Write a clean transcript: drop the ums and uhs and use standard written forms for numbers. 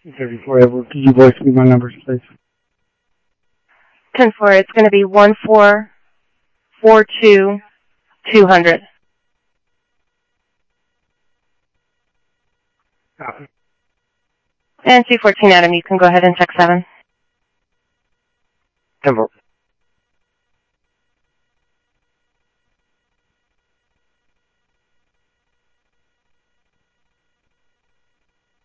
34 Edward. Could you voice me my numbers, please? 10-4, it's going to be 1442-200. Copy. And 214 Adam, you can go ahead and check 7. 10-4.